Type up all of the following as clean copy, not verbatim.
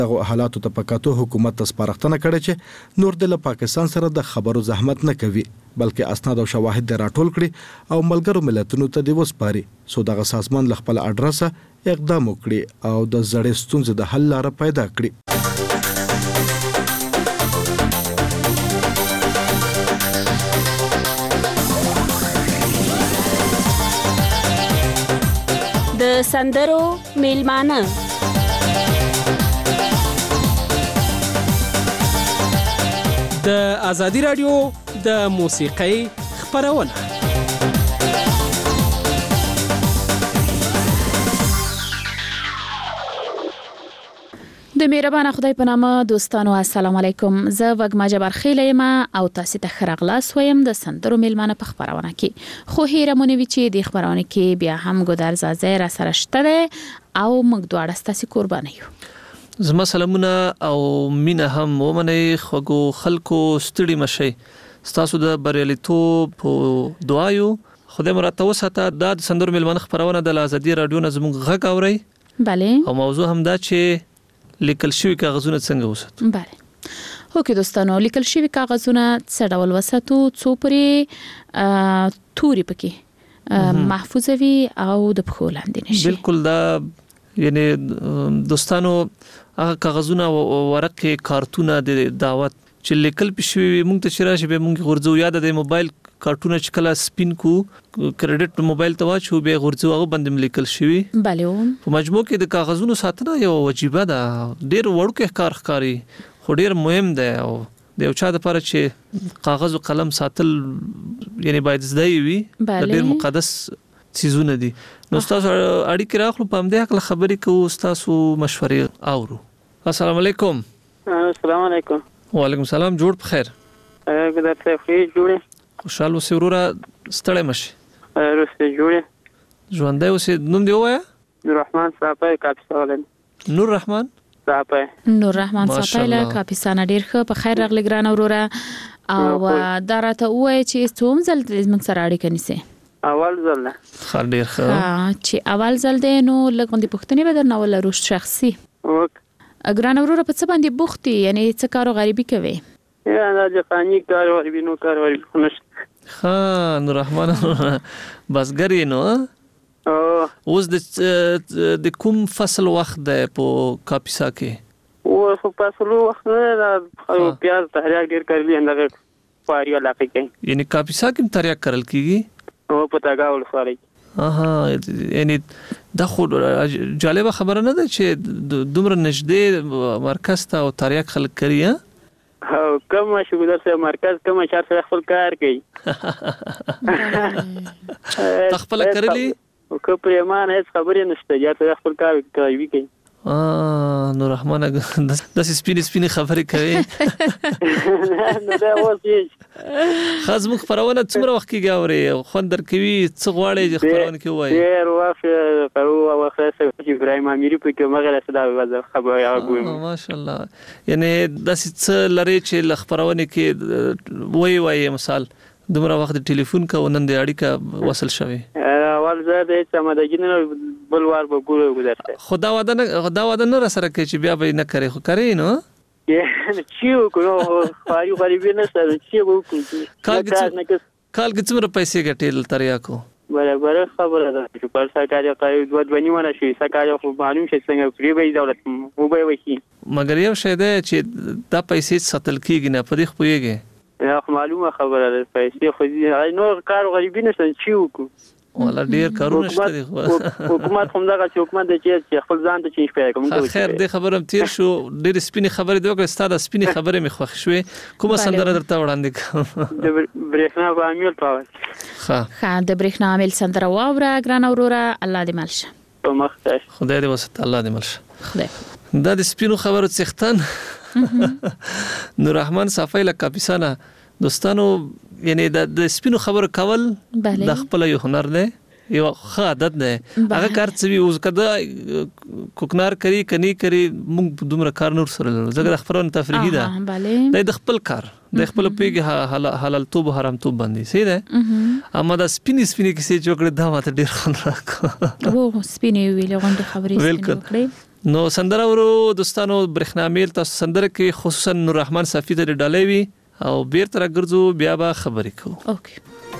دغه حالاتو ته پکاتو حکومت ته سپارښتنه کړې چې نور د پاکستان سره د خبرو زحمت نه کوي بلکې اسناد او شواهد د راټول کړي او ملګرو ملتونو ته د وسپاري سو دغه سازمان ل خپل اډرسه اقدام وکړي او د زړې ستونزې د حل لاره پیدا کړي. د سندرو میلمانه د ازادي رادیو د موسیقۍ خبرونه د مهربان خدای په نامه دوستانو السلام علیکم زه وګما جبر خیل یم او تاسو ته خرغلاس ویم د سندرو میلمانه په خبرونه کې خو هیره مونږ چې د خبرونه کې بیا هم ګودر زازه را سره شته او موږ دواړه ستاسو قربان یو. زما سلامونه او مینه هم ومنئ خوږو خلکو ستړي مشئ ستاسو د بریالیتوب په دعایو خدای مراد وساته د سندرو میلمانه خبرونه د ازادي رادیو نه زموږ غږ اورئ. بله او موضوع هم دا چې لیکل شوی کاغذونه څنګه وساتو. بله هوکې دوستانو لیکل شوی کاغذونه څه ډول وساتو څو پرې توري پکې محفوظ وي او د پخو لاندې نشي. بالکل دا یعنی دوستانو هغه کاغذونه ورقه کارتونه د دعوت چې لیکل پښوی مونږ ته شراشي به مونږ غورځو یاد د موبایل کارتونه چې کله سپین کو کریډټ په موبایل ته واچو به غورځو هغه باندې لیکل شوی. بله په مجموع کې د کاغذونو ساتنه یو واجبہ ده ډیر وړوکی کار ښکاري خو ډیر مهم ده او د یو چا لپاره چې کاغذ او قلم ساتل یعنی باید زده وي ډیر مقدس چیزونه دي. نو تاسو اړیکې راخلو په همدې حق خبرې کوو تاسو مشورې اورو. السلام علیکم. السلام علیکم. وعلیکم السلام. جوړ په خیر. ګدر څه خو جوړه خوشاله اوسې وروره ستړی مشي. روسته جوړه ژوندۍ اوسې نوم دی ووایه. نور رحمان صاحب کاپیسا ولن. نور رحمان صاحب. نور رحمان صاحب له کاپیسا نه ډیر ښه په خیر راغلی ګران وروره او دا راته وایي چې څوم ځل موږ سره اړیکه نیسي. اول ځل خیر ډیر ښه چې اول ځل دی نو لږ غوندې پوښتنې به درنه ولرو شخصي. ګران وروره په څه باندې بوخت یې یعنی څه کار غریبي کوي؟ یا دا ځکه کار غریبي نو کار غریبي نشته. ها نور رحمان بسګر یې نو اوس د کوم فصل وخت دی په کاپیسا کې؟ او په فصل وخت نه او پیاز تریاک ډیر کړلی اندغه پاری علاقه کې یعنی کاپیسا کې تریاک کرل کیږي او په تاګاول سره. یعنی دا خو جالبه خبره نه ده چې دومره نږدې مرکز ته او تریاک خلک کوي. او کوم شو درته مرکز کوم چار سره خپل کار کوي تخپل کړلی او کو پرېمان هیڅ خبرې نشته یا ته خپل کار کوي. نور رحمان د سپینې خبرې کوي. نو دا وځي خاص مخ خبرونه څومره وخت کې غاوري خوندر کوي څه غواړي خبرونه کې وایي. ډیر وخت او وخت ابراهیم اميري په کې مغه سره خبره غوي. ماشاءالله یعنی د څه لري چې خبرونه کې وایي مثال دومره وخت ټلیفون کا ونن د اړیکه وصل شوی. اول زه د سمدګین بلوار به ګورو ګذرته. خدا وعده نه سره کوي چې بیا به نه کوي خو کوي نو. چیو کو خاري غریبي نه سره چیو کو کال کې څومره پیسې ګټل تریا کو برابر خبره ده چې پر سرکاري قاید ودونی ونه شي سرکاري خو معلوم شي څنګه فری وي دولت مو به وي مګر یو شی ده چې دا پیسې ساتل کیږي نه پدې خپويږي. یا معلومه خبره ده پیسې خو نور کار غریبي نه سره چیو کو ولا ډیر کارونه شته دي حکومت هم دا چې حکومت د چې خپل ځان ته چینج پیدا کوم. خیر دې خبرم تیر شو ډیر سپینې خبرې دوه ستاده سپینې خبرې مخ خوښ شوې کومه سندره درته وړاندې کوم. د برېښنا په عامل پاوه. ها د برېښنا عامل سندره واوره ګران وروره الله دې ملشه. په مخ ته خدای دې وسات الله دې ملشه. خدای دا د سپینو خبرو څښتن نور رحمان صافی له کاپیسا دوستانو یعنی د سپینو خبرو کول د خپل یو هنر دی یو ښه عادت دی. هغه کار څه وي اوس کده کوکنار کوي کني کوي موږ دومره کار نور سره لرو ځکه د خبرونو تفریحي ده د خپل کار د خپل پیګه حلال توب حرام توب باندې سي ده. اما دا سپینې کیسې جوړې دا ماته ډیر خون راکو. وو سپینې ویلې غونډه خبرې وکړې نو سندره ورو دوستانو برېښنامیل تاسو سندره کې خصوصا نور رحمان صافی ته ډالۍ وي او بیرته راګرځو بیا به خبرې کوو. اوکې.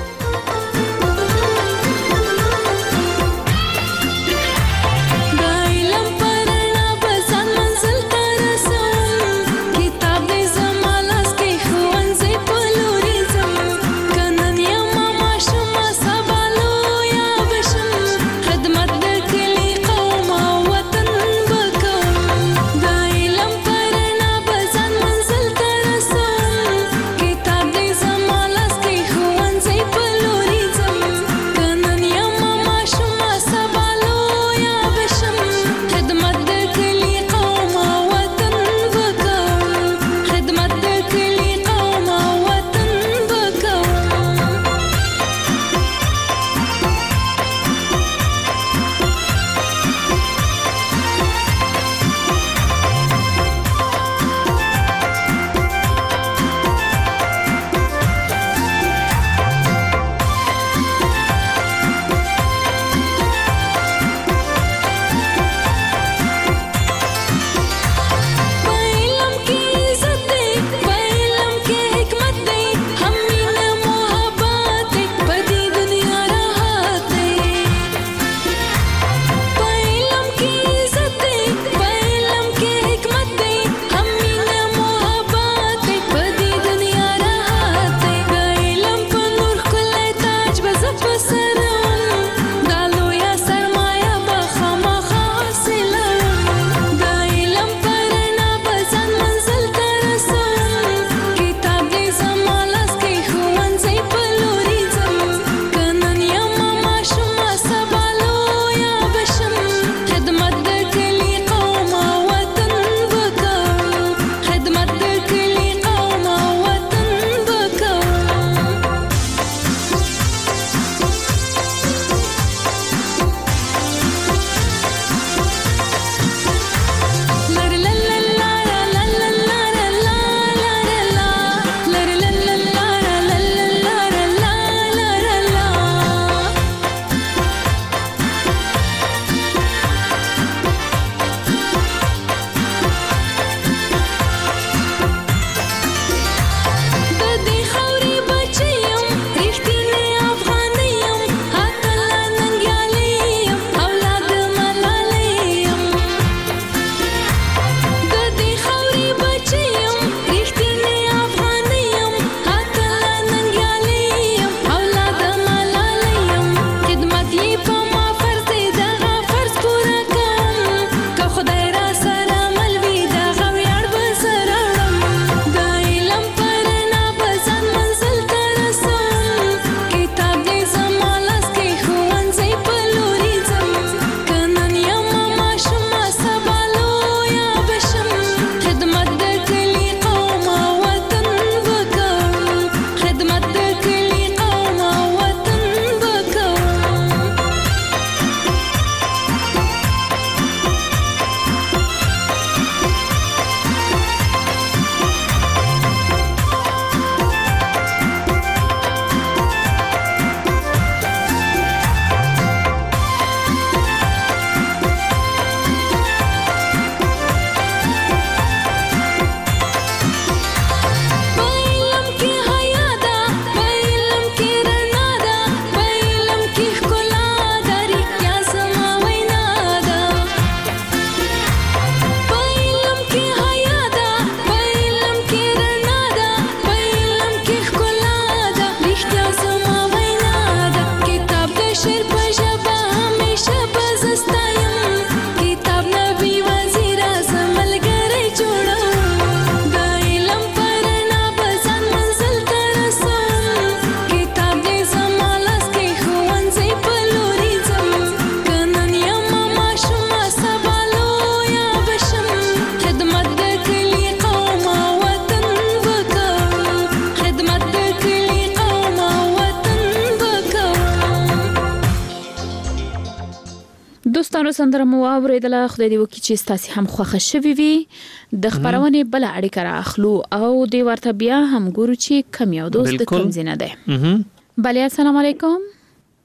دوستانو سندره مو اوریدله، خدای دې وکړي چې تاسو هم خوښه شوي وي. د خبرونه بل اړیکه را اخلو او د ورته بیا هم ګورو چې کم یو دوست د کوم زینه ده. بله السلام علیکم.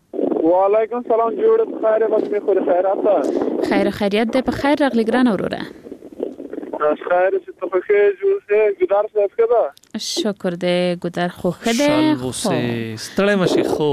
وعلیکم السلام جوړ بخیر بس می خو خیرات خیر خیریت ده په خیر راغلی ګران وروره خیر چې ته په خیر جوړ سه ګدار څه کړه شکر ده ګدار خو خده خو ستړی مشي خو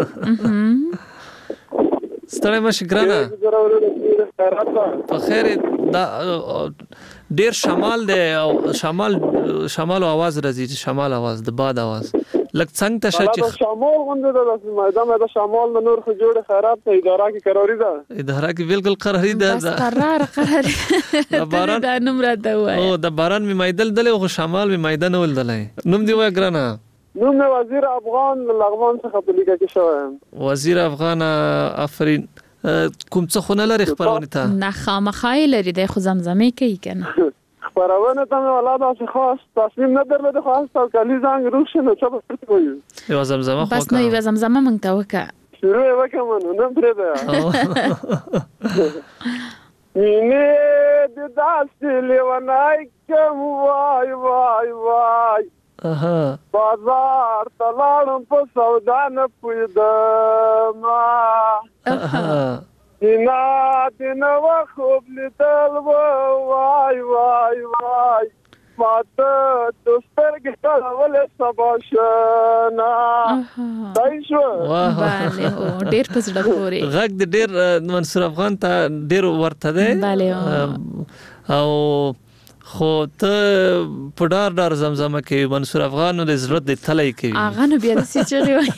ستړی مشي ګرانه په خیر دا ډیر شمال ده او شمال आवाज راځي شمال आवाज د باد आवाज لکه څنګه ته چې شمال غونډه ده د شمال نور خو جوړ خیرات ته اداره کې قراری ده اداره کې بالکل قراری ده بس قرار باران دا نوم راته وای او د باران می مایدل دله خو شمال می مایدل ول دله نوم دی وای ګرانه نوم وزیر افغان لغمان څخه په لیکه کې شوم وزیر افغان آفرین کوم څه خونه لري خبرونه ته نه خامخای لري د خو زمزمه کوي کنه خبرونه ته ولاده چې خاص تصمیم نه درلوده خاص او کلی زنګ روښه نو څه کوي یو زمزمه خو بس نو یو زمزمه مونږ ته وکړه شروع وکړم نو پرې ده مینه د داسې لیونای کوم وای وای وای بازار تلاړم په سودا نه پوهېدم دینا خوب لیدل وای وای وای ماته تو سترګې کړولې سبا شنا دای شو باندې ډېر په زړه پورې غږ د ډېر منصور افغان ته ډېر ورته دی او خو ته په ډار زمزمه کې منصور افغان نو د زړه د تلای کوي اغه نو بیا د سچري وای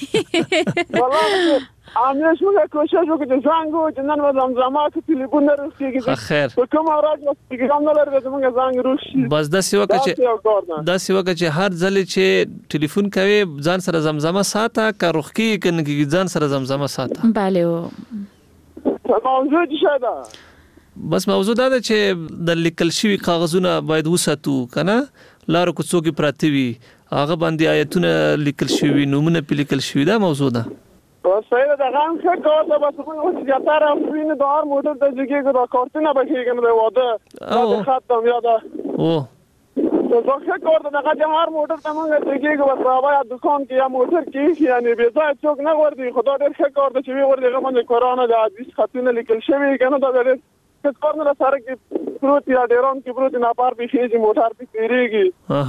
امیش موږ کوشش وکړو چې څنګه چې نن زمزمه کې ټلیفون راځي خیر په کوم راځي چې کوم نه لري موږ څنګه روشي بس د سیوکه چې هر ځل چې ټلیفون کوي ځان سره زمزمه ساته کا روخي کې ځان سره زمزمه ساته bale موضوع څه ده بس موضوع دا چې د لیکل شوی کاغذونه باید وساتو کنه لارو کوڅو کې پراته وي هغه باندې آیتونه لیکل شوی نومونه په لیکل شوی دا موضوع ده صحیح ده غان څه کوته بس موږ چې جاتاره ویني د هر موټر د ځګي د کارتونه بکیږي کنه واده ختم یاده او زه څه کوته د هر موټر ته موږ ځګي بس راوای دکان کې یا موټر کې یعنی به ځای څوک نه ورته خدا دې څه کوته چې وی ورته باندې قرآن د حدیث خطونه لیکل شوی کنه دا څه کارونه سره کې پروت یا ډیرون کې پروت نه پار به شي موټر په تیریږي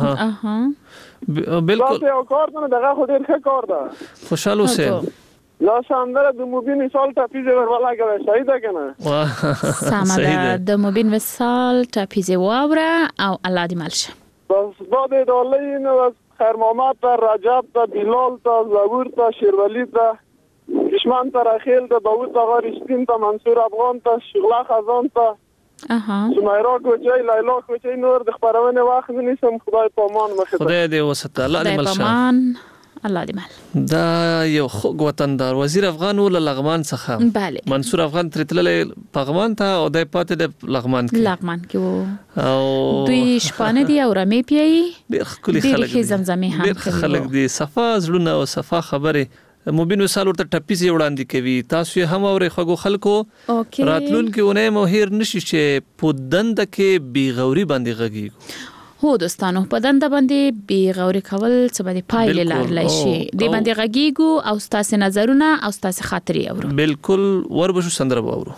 بالکل یو کارونه دغه خو ډیر ښه کار ده خوشاله اوسه لا شاندار د موبین وصال ټاپیزه وروالا کوي صحیح ده کنه سامه د موبین وصال ټاپیزه واوره او الله دې مالشه بس بعد دولین خیر محمد ته رجب ته بلال ته زبور ته شیرولی ته دشمن ته راخیل ته داوود ته غریشتین ته منصور افغان ته شغله خزان ته سمیرا کوچی لیلا کوچی نور د خبرونه وخت نیسم خدای پامان مخه خدای دې وسته الله دې ملشه الله دې مل دا یو خوږ وطندار وزیر افغان ول لغمان څخه منصور افغان ترتلل پغمان ته او د پاتې د لغمان کې او دوی شپانه دی او رمې پیي ډېر خلک زمزمه هم خلک دي صفا زړونه او صفا خبره موبین وصال ورته ټپیزي وړاندې کوي تاسو هم اورې خغو خلکو راتلون کې ونه مهیر نشي چې په دند کې بی غوري باندې غږی هو دوستانو په دند باندې بی غوري کول څه باندې پایله لرلی شي دی باندې غږیګو او تاسو نظرونه او تاسو خاطري اورو بالکل وربشو سندره اورو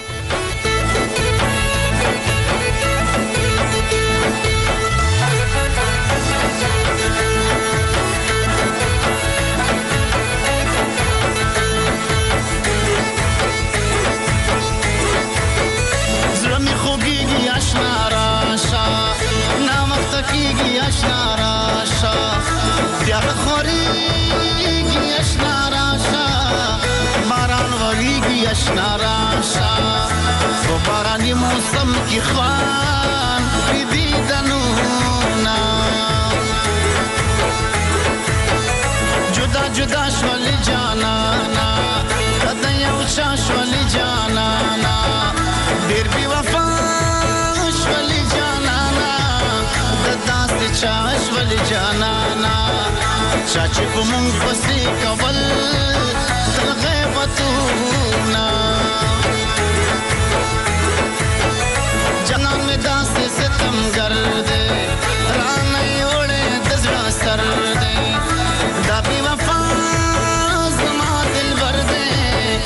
اشنا راشا و بارانی موسم کی خوان بیدنونا جدا جدا شولی جانانا کدیا اوچا شولی جانانا دیر بی وفا شولی جانانا دداست چا شولی جانانا چاچی کو مونگ پسی کول دل غیبتونا جنان میں داست ستم گردے رانائی اوڑے دزرا سردے دا بی وفا زما دل بردے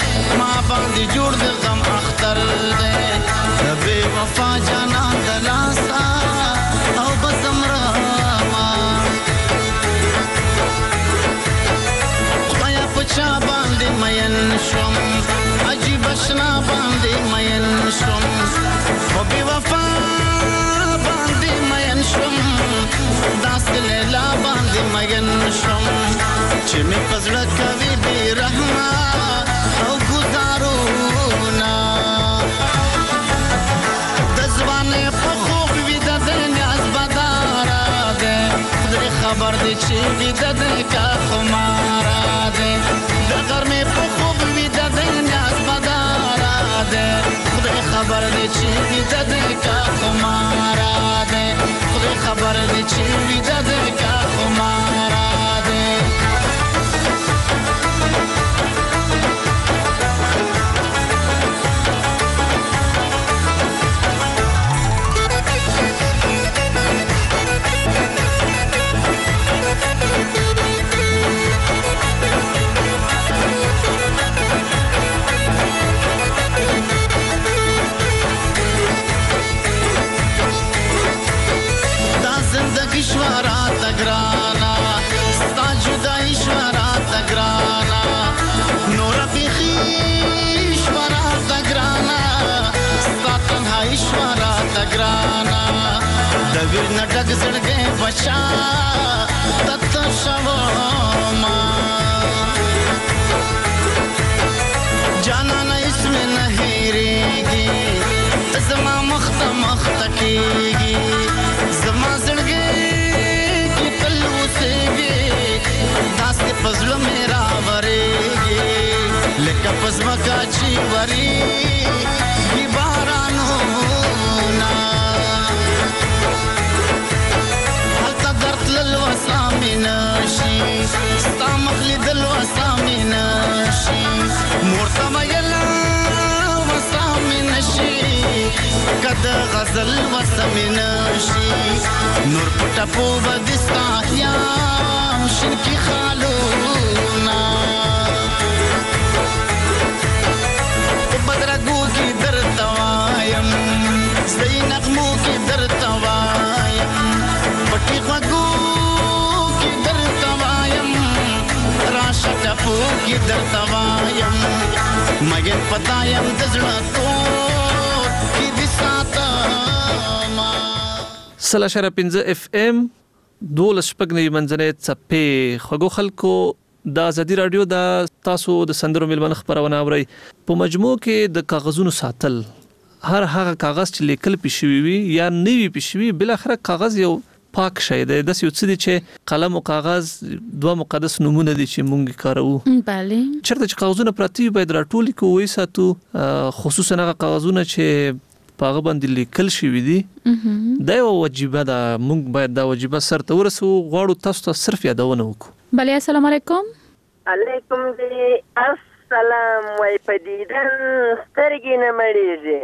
چې مې پزړه کوي بې رحمه او ګزارونه د ځوانۍ په خوب ویده دی نیاز بداره دی خدای خبر دی چې ویده دی که خماره دی د غرمې په خوب ویده دی نیاز بداره دی خدای خبر دی چې ویده دی که خماره دی خدای خبر دی چې ویده دی که خماره دی اشوارات گرانا ستا جدائی اشوارات گرانا نور بیخی اشوارات گرانا ستا تنها اشوارات گرانا دویر نٹک زڑگے بچا تت شوما جانا نا اس میں نہیں گی زما مخت مخت کیگی زما زڑگے پزلو میرا وریگی لکه پزمکا چی وریگی بارانونا حلتا درد للوسامی نشی ستا مخلی دلوسامی نشی مورتا میلا وسامی نشی کد غزل وسامی نشی نور پتا پو بدستا یام شنکی خالونا بدرگو کی در توایم زی نغمو کی در توایم پٹی خوگو کی در توایم راشا ٹپو کی در توایم مگن پتایم دزڑا تور کی دساتا ما سلا شرا 15 FM 12 شپږ نوي منځنۍ څپې خوږو خلکو د ازادي رادیو د تاسو د سندرو میلمنه خبرونه اورئ په مجموع کې د کاغذونو ساتل هر هغه کاغذ چې لیکل پېښوي وي یا نوي پېښوي بل اخر کاغذ یو پاک شی دی د یو څه دي چې قلم او کاغذ دوه مقدس نمونه دي چې مونږ کاروو بله چېرته چې کاغذونه پراته وي باید راټول کړو وساتو خصوصا هغه کاغذونه چې پاغه باندې لیکل شوی دي دا یو وجیبه ده موږ باید دا وجیبه سرته ورسو غواړو تاسو ته صرف یادونه وکړو بله السلام علیکم علیکم دی السلام وای پدیدن سترګې نه مړېږي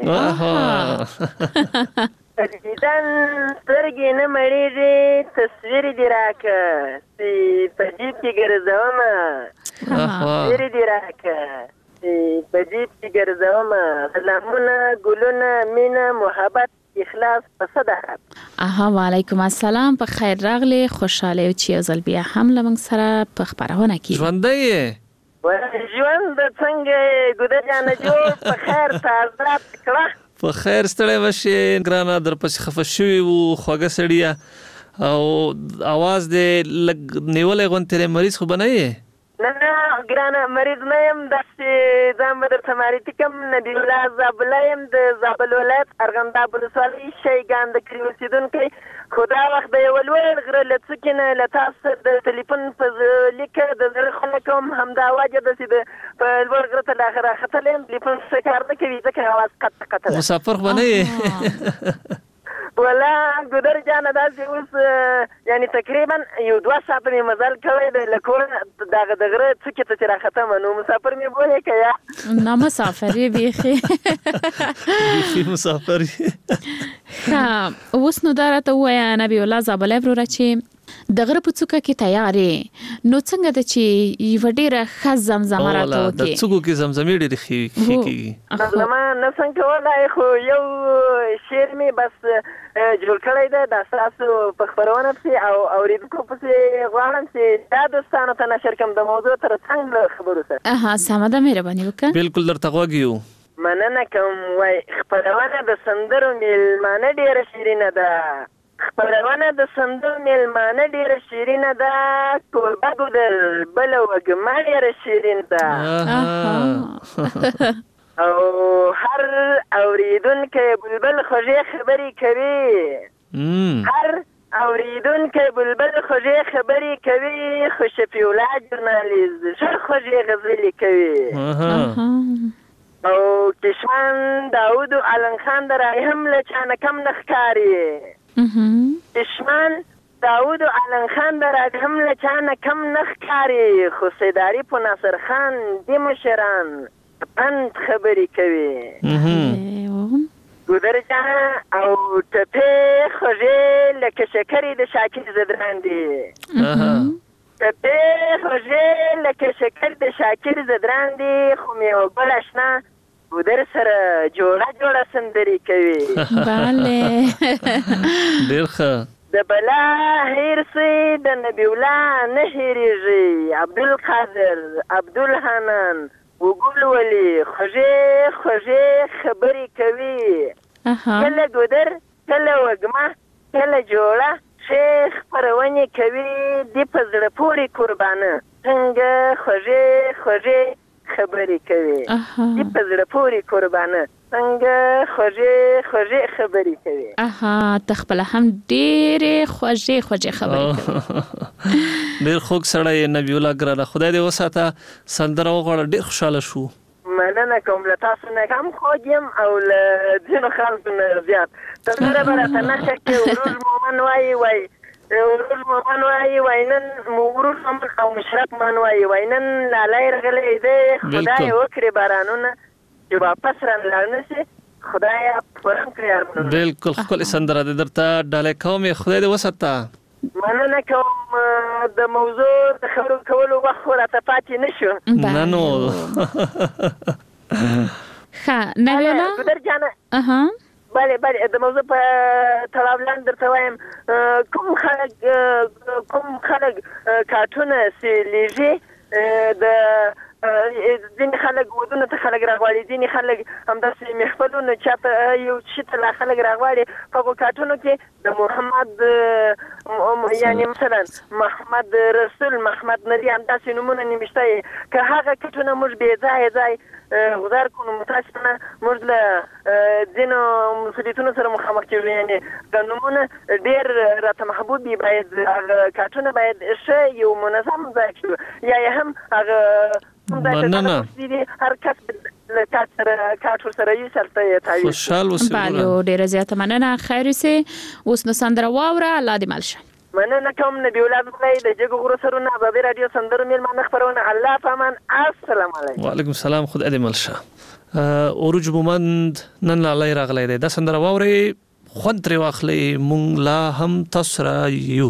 پدیدن سترګې نه مړېږي تصویر دې راکړه چې په جیب کې ګرځومه تصویر دې راکړه په جیب کې ګرځومه سلامونه ګلونه مینه محبت اخلاص په صدقه وعلیکم السلام په خیر راغلی خوشاله یو چې یو ځل بیا هم لمنګ سره په خبرونه کې ژوندی ژوند څنګه ګوده جانه جوړ په خیر تازه کړه په خیر ستړی وشي ګرانه در پسې خفه شوي وو خوږه سړیه او اواز دې لږ نیولی غوندې مریض خو به نه یې نه ګرانه مریض نه یم داسې ځان به درته معرفي کړم نبي الله زابله یم د زابل ولایت ارغنداب ولسوالۍ شیګان د کلي اوسېدونکی خو دا وخت د یوه لوړ غره له څوکې نه له تاسو سره د ټلیفون په لیکه د زړه خونه کوم همدا وجه ده چې په لوړ غره ته راختلی یم ټلیفون څه کار نه کوي ځکه اواز قطع قطع ده مسافر خو به نه یې ولا ګودر جانه داسې اوس یعنی تقریبا یو 2 ساعته مې مزل کوی دی له کوره دغه د غره څوکې ته چې راختمه نو مسافر مې بولې که یا نه مسافر یې بیخي مسافر اوس نو دا راته ووایه نبي الله زابلی وروره چې د غره په څوکه کې تیارې نو څنګه ده چې یوه ډېره ښه زمزمه راته وکړې د څوکو کې زمزمې ډېرې ښې کېږي زما نه څنګه کولای خو یو شعر مې بس جوړ کړی دی دا ستاسو په خپرونه پسې او اورېدونکو پسې غواړم چې دا دوستانو ته نشر کړم د موضوع تر څنګ له خبرو سره سمه ده مهرباني وکړه بالکل درته غوږ یو مننه کوم وای خپرونه د سندرو میلمانه ډېره شیرینه ده خپرونه د سندرو میلمانه ډېره شیرینه ده، کوربه ګودل بله وږمه ډېره شیرین ده، او هر اوریدونکی بلبل خوږې خبرې کوي، هر اوریدونکی بلبل خوږې خبرې کوي، خو شفیع ژورنالیست ژر خوږې غزلې کوي. او کشمان داود و علن خان در هم له چا نه کم نه ښکاري، کشمان داود و علن خان در هم له چا نه کم نه ښکاري، خو سیداري په ناصر خان دې مشران پند خبرې کوي. ګودر جان او ټپې خوږې لکه شکرې د شاکر زدران دي، ټپې خوږې لکه شکر د شاکر زدران دي، خو میوه ګل اشنا ګودر سره جوړه سندرې کوي. ډېر ښه. د بلا هیر سي د نبي الله نه هېرېږي، عبدالقادر عبدالحنان وګل ولي خوږې خوږې خبرې کوي، کله ګودر کله وږمه کله جوړه شیخ خپرونې کوي، دې په زړه پورې قربانه څنګه خوږې خوږې خبرې کوي، دې په زړه پورې قربانه څنګه خوږې خوږې خبرې کوي. ته خپله هم ډېرې خوږې خوږې خبرې کوي. ډېر خوږ سړی نبی الله ګرانه، خدای دې وساته. سندره وغواړه، ډېر خوشحاله شو. مننه کوم، له تاسو نه هم خوږ یم او له ځینو خلکو نه زیات. سندره به راته نښه کړي. ورور مومن وایي نن ورور مومن او مشرف من وایي نن لالی رغلی دی، خدای وکړي بارانونه چې واپس رانلاړ نه شي، خدای پوره کړي ارمانونه. بالکل ښکلې سندره دې درته ډالۍ کوم، خدای دې وساته. مننه کوم. د موضوع د خبرو کولو وخت راته پاتې نه شو. نه نو ښه نبی الله ګودر جانه. بله د موضوع په تړاو لاندې درته وایم، کوم خلک کارټونه چې لیږي، د ځینې خلک ودونو ته خلک راغواړي، ځینې خلک همداسې محفلونو چا ته یو شي ته لا خلک راغواړي، په هغو کارټونو کې د محمد یعنې مثلا محمد رسول محمد نبي همداسې نومونه نوشته یي. که هغه کټونه موږ بې ځای غذار کړو، نو متاسفانه موږ له ځینو مسؤلیتونو سره مخامخ کېږو، یعنې که نومونه ډېر راته محبوب وي، باید هغه کارټونه باید ښه یو منظم ځای کړو، یا یې هم هغه مننه هر کس له کارټ ورسره یو سلته یې تاویز. خوشحال اوسئ. ډېره زیاته مننه. خیر اوسئ. اوس نو سندره واوره، الله دې مل شه. مننه کوم. نبی الله بخلای د جګو غرو سرونه ابابي رادیو سندرو میلمانه خبرونه. الله پامان. السلام علیکم. وعلیکم السلام. خدای دې مل شه. اوروج مومند نن لالی راغلی دی، دا سندره واورئ، خوند ترې واخلئ، مونږ لا هم تاسو سره یو.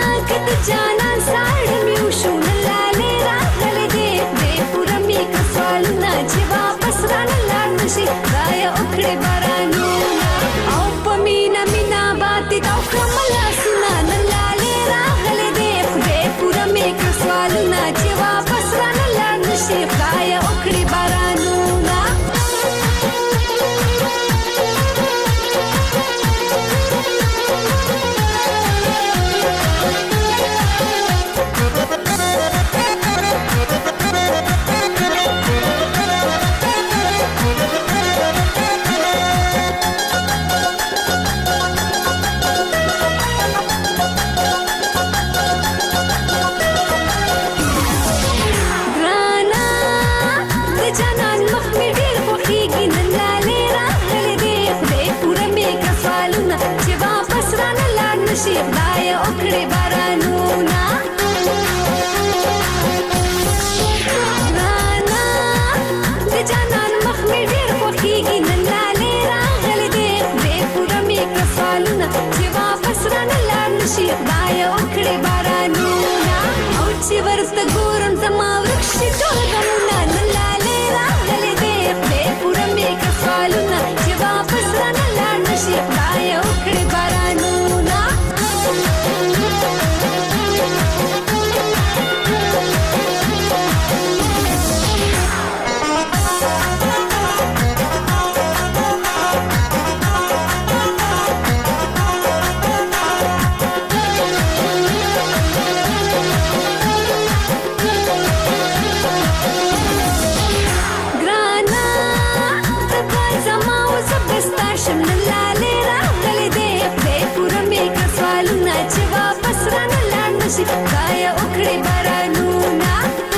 जाना साड़ में उशून लाले रागल दे पूरा मी कसवा سوالونه چې واپس رانه لاړ نشي خدای وکړي بارانونه او په مینا مینا باندې دا کومه سنا نن لاله راغله دې خدای پورا مې کړ سوالونه چې واپس رانه لاړ نشي خدای وکړي بارانونه شي خدای وکړي بارانونه رانا د جانان مخ مې ډېر خوښیږي نن لاله راغلې دې خدای پوره مې کړ سوالونه چې واپس رانه لاړ نشي خدای وکړي بارانونه او چې ورته ګورم زما ورک شي ټول غمونه نن لاله راغلې دې خدای پوره مې کړ سوالونه چې واپس رانه لاړ نشي خدای وکړي بارانونه خدای وکړي بارانونه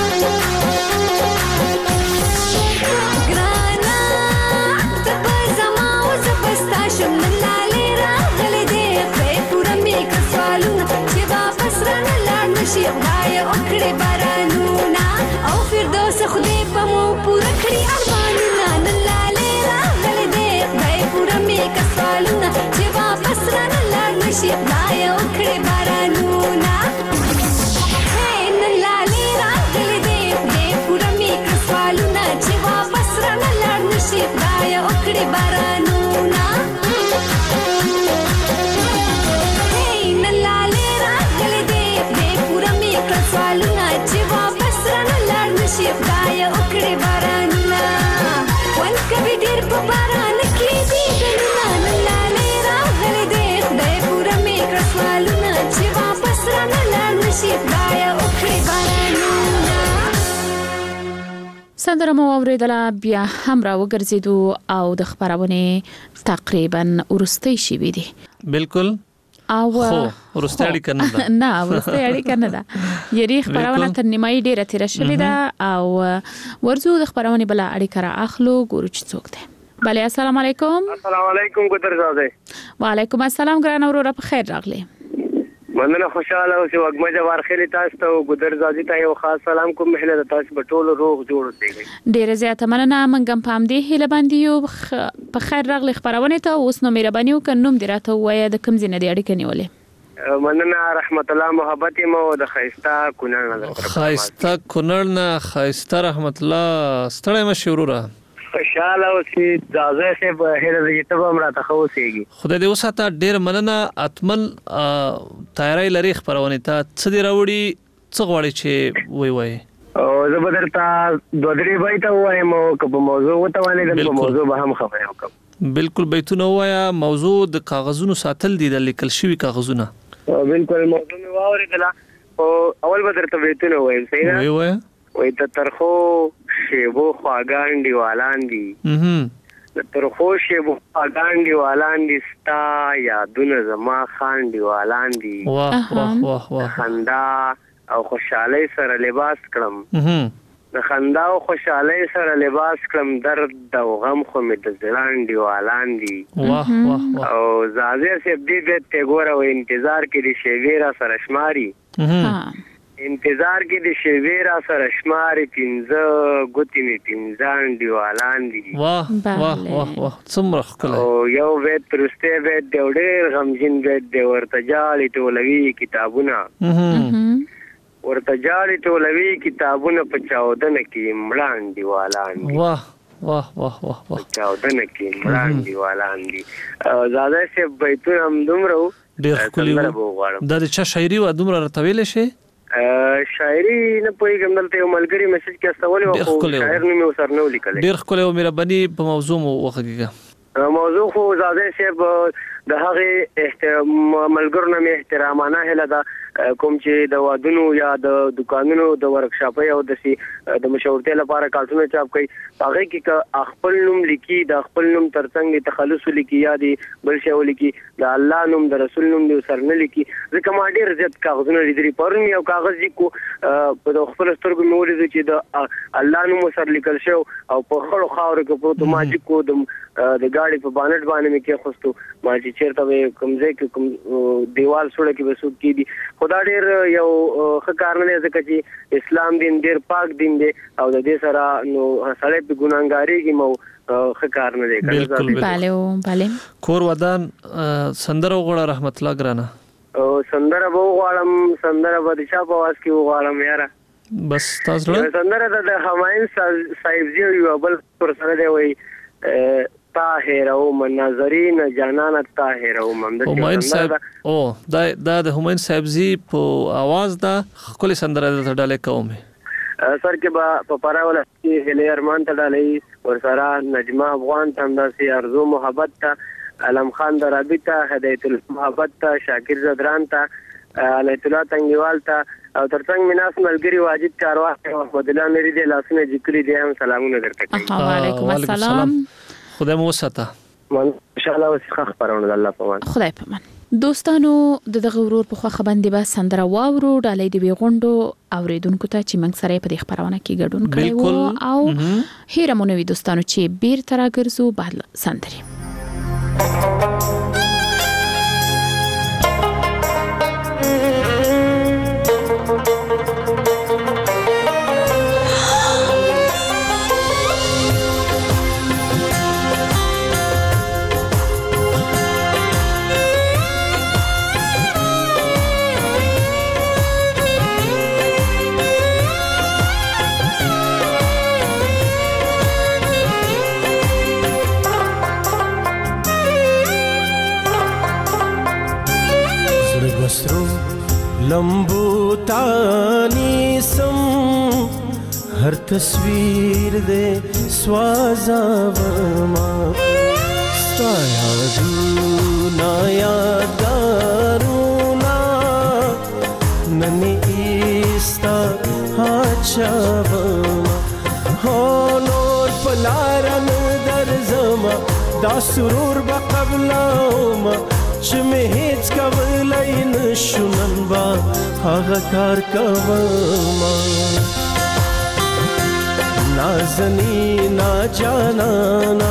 ګرانا ته په زما او زه په ستا شم نن لاله راغلې دې خدای پوره مې کړ سوالونه چې واپس رانه لاړ نشي خدای وکړي بارانونه او فردوس خدای په مو پوره کړي ارمانونه نن لاله راغلې دې خدای پوره مې کړ سوالونه چې واپس رانه لاړ نشي خدای وکړي بارانونه خدای وکړي بارانونه نن لاله راغلې دې پوره مې کړ سوالونه چې واپس رانه لاړ نشي خدای وکړي بارانونه ول کوي ډېر په باران کې دې ګلونه نن لاله راغلې دې خدای پوره مې کړ سوالونه چې واپس رانه لاړ نشي خدای وکړي بارانونه سندره مو اوریدله بیا هم را وګرځېدو او د خبرونه تقریبا ورستۍ شوې دي بالکل او ورستۍ اړیکه نه ده نه ورستۍ اړیکه نه ده یری خبرونه تر نیمایي ډیره تیر شوې ده او ورزو د خبرونه بل اړیکه را اخلو ګورو چې څوک ده بله السلام علیکم السلام علیکم ګدرزاده وعلیکم السلام ګران اوره په خیر راغلی مننه خوشاله اوسې وګمجه ورخلي تاسو ته ګدرزادي ته یو خاص سلام کوم مهله تاسو په ټولو روغ جوړ اوسئ ډیره زیاته مننه منګم پام دی هله باندې یو په خیر راغلی خبرونه ته اوس نو مهرباني وکړئ نوم دی راته وایي د کوم ځای نه دی اړیکه نیولې مننه رحمت الله محبت مو د خیستا کونړ نه خیستا کونړ نه خیستا رحمت الله ستړی مشوره خوشاله اوسې ځاځه سه په هره دې ته به راته خوسېږي خدای دې وساته ډېر مننه اتمن تیاری لري خبرونه ته څه دی راوړي څه غواړي چې وای او زه به درته دوه درې بایته وایم او که په موضوع وته ونه د موضوع به هم خبرې وکم بالکل بیتونه وایا موضوع د کاغذونو ساتل دي د لیکل شوی کاغذونه بالکل موضوع می واورېدله او اول به درته بیتونه وایم صحیح ده وای ته ترخو شیبو خواګان دیوالان دي د ترخو شیبو خواګان دیوالان دي ستا یادونه زما خان دیوالان دي واه واه واه واه خندا او خوشحالي سره لباس کړم د خندا او خوشحالي سره لباس کړم درد او غم خو مې د زړان دیوالان دي واه واه او زازه سي دې ته ګوره او انتظار کې دي شیویرا سره شماري انتظار کې د شیویرا سره شماري پنځه ګوتې می پنځان دیوالان دي واه واه واه واه څومره ښکلی او یو بیت پرسته بیت ډېر غمجن بیت دی ورته جالي ټولوي کتابونه ورته جاړي ټولوي کتابونه په چاودنه کې مړان دیوالان دي. واه واه واه واه واه چاودنه کې مړان دیوالان دي. زاده سه بیتونه هم دومره ډېر ښکلي دا د چا شاعري و دومره راته ویلی شي؟ شاعري نه پوهېږم دلته یو ملګري میسج کې استولی وه خو شاعر نوم یې ورسره نه و لیکلی. ډېر ښکلی و مهرباني په موضوع مو وغږېږه. موضوع خو زاده صاحب د هغې ملګرو نه مې احترامانه هیله ده کوم چې د وادونو یا د دکانونو د ورکشاپۍ او د مشورتۍ لپاره کارټونه چاپ کوي هغې کې که خپل نوم لیکي د خپل نوم ترڅنګ تخلص ولیکي یا د بل شی ولیکي د الله نوم د رسول نوم دې ورسره نه لیکي. ځکه ما ډېر زیات کاغذونه لیدلي پرون یو کاغذ لیکو په خپلو سترګو مې ولیدو چې د الله نوم ورسره لیکل شوی او په خړو خاورو کې پروت ما لیکو د ګاډي په بانټ باندې مې کېښوستو ما چې چېرته به کوم ځای کې کوم دیوال سوړه کې به څوک کېدي خو دا ډېر یو ښه کار نه دی ځکه چې اسلام دین ډېر پاک دین دی او د دې سره نو سړی پې ګناهګارېږي مو ښه کار نه دی. بالکل کور ودان سندره وغواړه رحمت الله ګرانه. سندره به وغواړم سندره به د چا په اواز کې وغواړم یاره بس تاسو زړه سندره د همایون صاحبزي یو بل پر سره دی وایي طاهرهم ناظرین جانان طاهرهم. همایون صاحب او دا د همایون صاحبزي په आवाज دا خپل سندره د ډالې کومه سر کې با په پراوله کې هلي ارمان ته ډالې ور سره نجمه افغان تم داسې ارزو محبت ته علم خان درابی ته هدایت المحبت ته شاکر زدران ته علیت الله تنگیوال ته او ترڅنګ مناس ملګری واجد کاروان او احمد الله نری دې لاسونه ذکر دې هم سلامونه درته کوي. وعلیکم السلام. خدای مو وساته. ان شاء الله وسخه خبرونه الله په مان. خدای په مان. دوستانو دغه ورور په خوخه باندې به سندره واورو ډالۍ دی غونډو اوریدونکو ته چې موږ سره په دې خبرونه کې ګډون کړو او هیره مونږ دوستانو چې بیر تر راګرځو بعد سندري. लंबू तानी सम हर तस्वीर दे स्वाजावमा ना यादारूना ननी ईस्ता हाचावमा हो नोर पलारन दरजमा دا سرور بقبلاوما چې مې هیڅ کولی نشو نن به هغه کار کومه نازنینا جانانا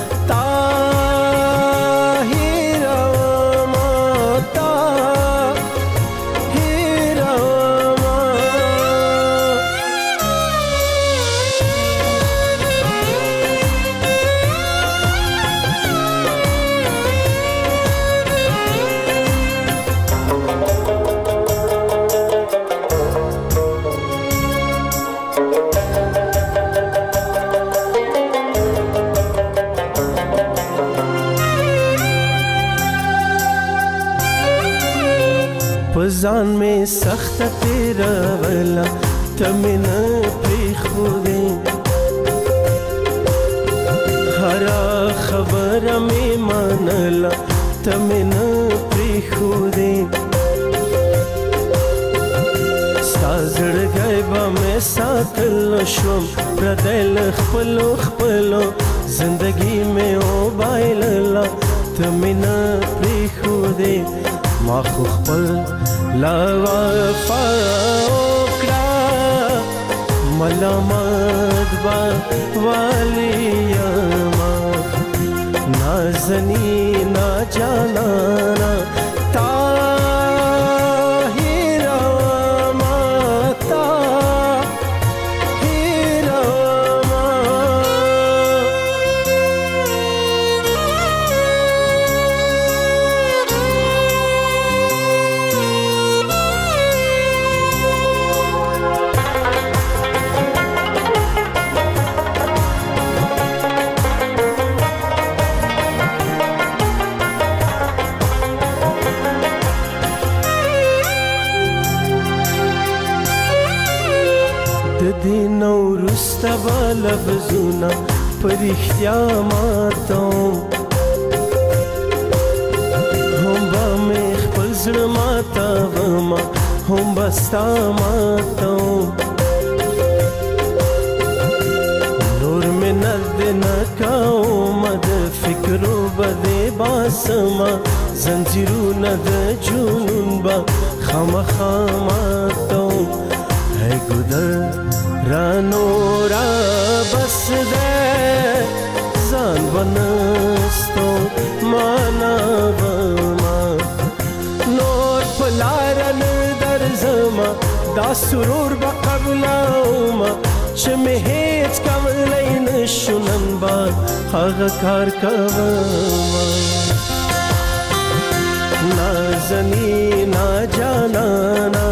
ځان مې سخت تیروله ته مې نه پرېښودې هره خبره مې منله ته مې نه پرېښودې ستا زړګی به مې ساتل شوم پردی له خپلو زندګي مې وبایلله ته مې نه پرېښودې ما خو خپل لا وفا وکړه ملامت به والی یما نازنینا جانانا لفظونه پرختیا ماتوم هم با مې خپل زړه ماتوم هم بستا ماتوم نور مې نرد نکاوم د فکرو بده باسما زنجیرونه د جنون با خامخا ماتوم ہے ګدر رانو را بس دے ځان ونستو معنا وما نور پلارن درځما دا سرور به قبلوما چې مې هیڅ کولای نشو نن با هغه کار کوما نازنینا جانانا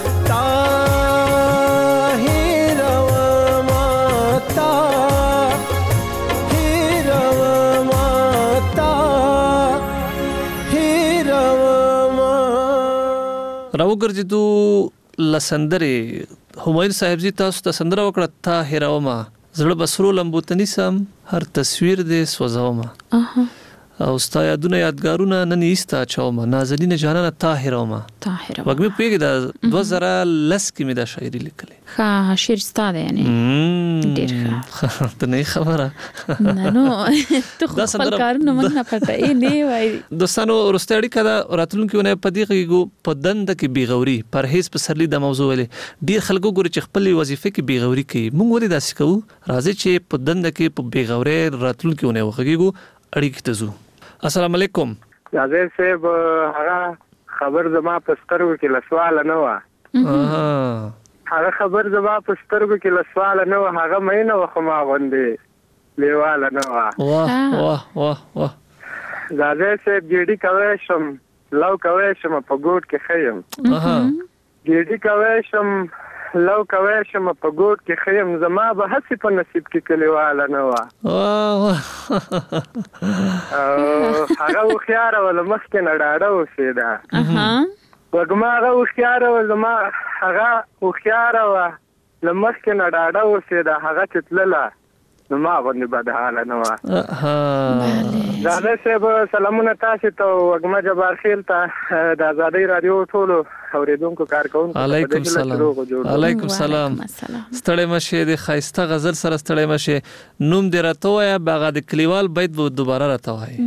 راوګرځېدو لسندرې همایون صاحب جی تاسو ته سندره وکړه تا هیرومه زړه بسرو لمبوتنی سم هر تصویر دې سوځومه او ستا یادونه یادګارونه نن ایستا چومه نازنین جانانه تا هیرومه وګمې پیګه د 2010 کې مې دا شاعري لیکلې ښه شعر ستا دی یعنی ډېر ښه ته نه خبره نه ته خپل کارونه موږ نه پټه نه وای دوستانو ورستړی کړه راتلونکو نه پدې کېږي په دند کې بیغوري پرهیز په سرلی د موضوع ولې ډیر خلکو ګوري چې خپل وظیفه کې بیغوري کوي موږ ولې داسې کوو راځي چې په دند کې په بیغوري راتلونکو نه وخېږو اړیکې ته ځو السلام علیکم راځي صاحب هغه خبر زما په سترګو کې لسوال نه و هغه خبر زما په سترګو کې لسوال نه و هغه مې نه و خو ما غوندې لیواله نه و واه واه واه واه راځي صاحب ګډي کوي شم لو کوي شم په ګوټ کې خیم ګډي کوي شم لو کوي شم په ګوټ کې خیم زما به هڅه په نصیب کې کلیواله نه و واه هغه خيار ول مخکې نه ډاډه وسیدا وګما هغه خيار ول ما هغه خيار و لمخکې نه ډاډه وسیدا هغه چتلله نو ما باندې بدحاله نه و زاده صاحب سلامونه تاسو ته وګما جبار خیل ته د آزادۍ رادیو ټول اوریدونکو کارکونکو علیکم سلام علیکم سلام ستړی مشه د خایسته غزل سره ستړی مشه نوم دې راته وایا باغ د کلیوال بیت به دوباره راته وای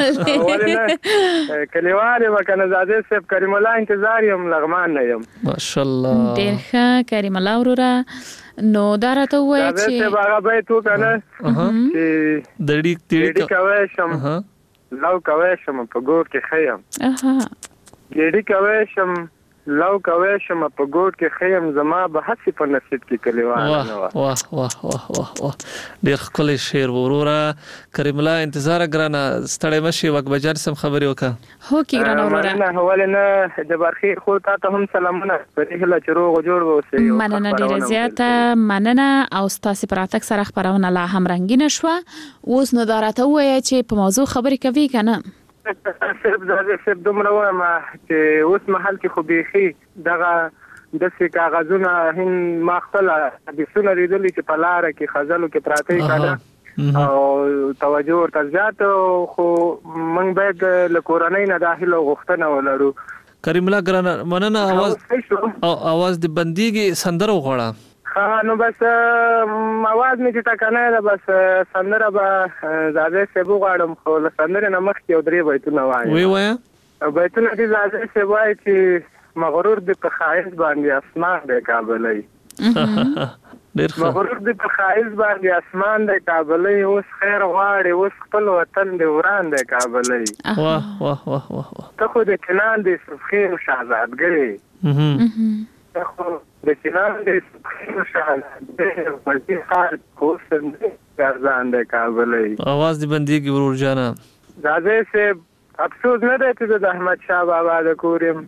کلیوال وکنه زاده صاحب کریم الله انتظار یم لغمان نه یم ماشاءالله ډیر ښه کریم الله ورورا نو دا راته وای چې زاده صاحب هغه بیت وکنه چې دړي کوي شم لو کوي شم په ګور کې خیم ګډي کوي شم لو کوي شم په ګور کې خیم زما به هڅه په نصیب کې کلیواله نه واه واه واه واه ډیر خپل شعر وروره کریم الله انتظار غرانا ستړی مشي وک بجار سم خبري وکا هو کی غرانا وروره نه حواله جبار خیر خو ته هم سلامونه پرې هله چروغ جوړ وسی مننه ډیر زیاته مننه او تاسو پراتک سره خبرونه لا هم رنگینه شو اوس نو دارته وای چې په موضوع خبرې کوي کنه صرف زاده صرف دومره وایم چې اوس محل کې خو بيخي دغه د څه کاغذونه هین ما خپل د سونه لیدلې چې په لار کې خزلو کې پراته کړه او توجه ورته زیات خو موږ باید له کورنۍ نه داخله غوښتنه ولرو کریم الله ګرانه مننه اواز د بنديږي سندره وغوړه نو بس مواد می چې تکنه ده بس سندره به زاده سبو غاړم خو سندره نه مخ یو درې بیتونه وایي وای بیتونه دي زاده سبو وایي چې مغرور د په خایز باندې اسمان د کابلې مغرور د په خایز باندې اسمان د کابلې اوس خیر غواړي اوس خپل وطن د وران د کابلې واه واه واه واه ته خو د کنان د سفیر شاهزادګری خو د چنان د شان د وځي حال کوسن ګرځان د کابلې आवाज دی بنديږي ورور جانا زاده سے افسوس نه دی چې د احمد شاه بابا د کورم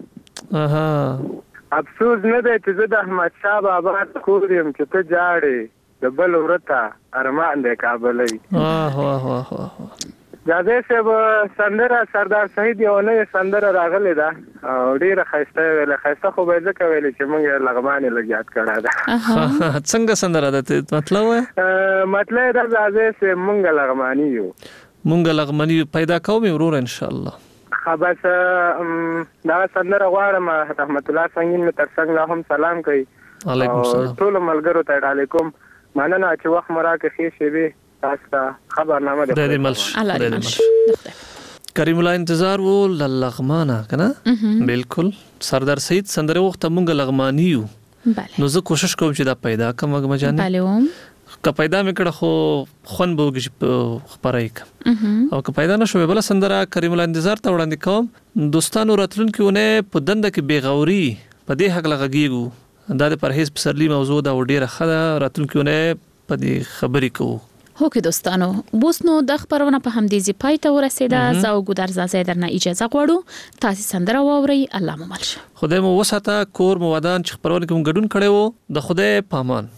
افسوس نه دی چې د احمد شاه بابا د کورم چې ته جاړې د بل ورته ارمان د کابلې واه واه واه زاده صاحب سندره سردار سعید یو نه سندره راغلی ده او ډیره ښایسته ویله ښایسته خو به ځکه ویلې چې موږ یې لغمانې لږ یاد کړی ده. څنګه سندره ده مطلب وایه؟ مطلب دا زاده صاحب موږ لغماني یو. موږ لغماني پیدا کوو مې ورور انشاءالله. بس دا سندره غواړم رحمت الله سنگین مې تر څنګ لا هم سلام کوي. علیکم السلام. ټولو ملګرو ته ډالۍ کوم. مننه چې وخت مو راکړې ښې شېبې تاسو ته خبرنامه ده. خدای دې مل شي. کریم الله انتظار وو لغمانه کنه بالکل سردار سعید سندره وخت مونږ لغمانی یو. نو زه کوشش کوم چې دا پیدا کوم وګم جانې. بله که پیدا میکړه خو خون بوږي خبرای کوم او که پیدا نشو بل سندره کریم الله انتظار ته وړاندې کوم. دوستانو راتلونکیونه په دنده کې بیغوري په دې حق لغږیږو دا د پرهیز پسرلی موضوع دا ډیره خده راتلونکیونه په دې خبرې کوو. هوکې دوستانو بوس نو د خبرونه په همدې ځای پای ته ورسېده. زه او ګودر زازه درنه اجازه غواړو تاسو سندره واورئ. الله مو مل شه. خدای مو وساته کور مو ودان چې خبرونه کوم ګډون کړي وو د خدای پامان.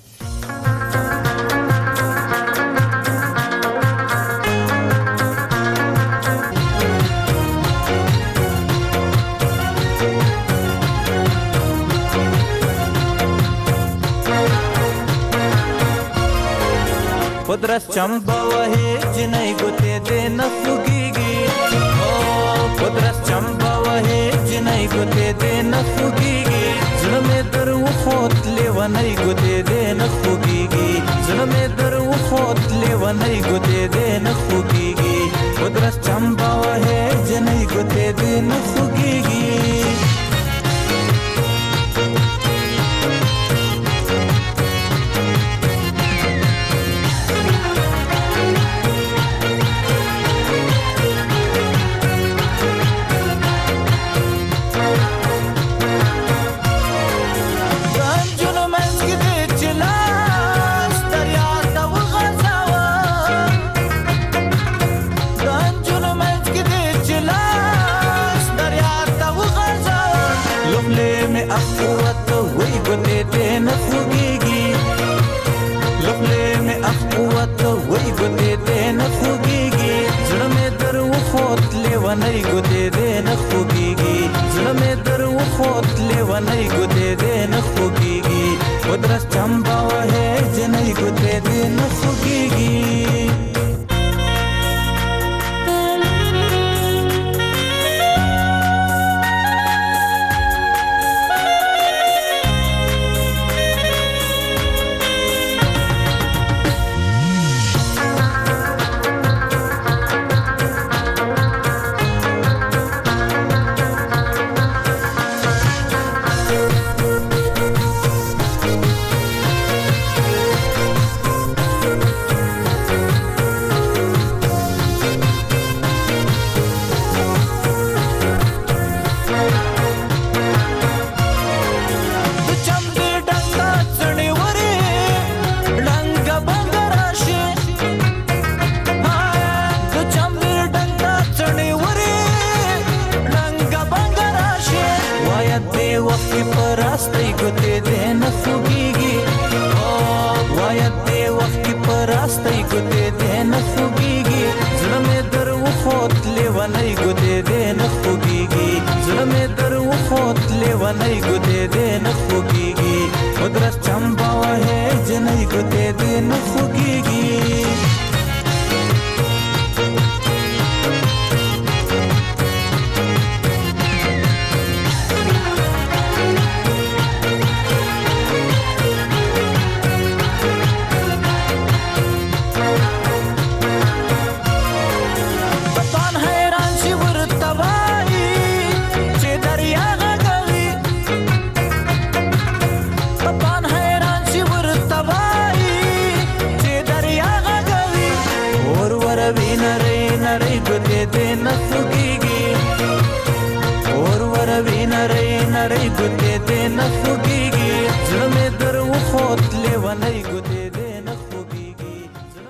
قدرت چمبا وهي جنای ګوتې دې نه خوږيږي. او قدرت چمبا وهي جنای ګوتې دې نه خوږيږي. زړه مې در وخوت لیونی ګوتې دې نه خوږيږي. زړه مې در وخوت لیونی ګوتې دې نه خوږيږي. قدرت چمبا وهي جنای ګوتې دې نه خوږيږي. لیونی ګوتې دې نه خوږيږي. زړه مې در وخوت لیونی ګوتې دې نه خوږيږي. قدرت چمبا وهي جنۍ ګوتې دې نه خوږيږي. نړۍ ګوتې دې نه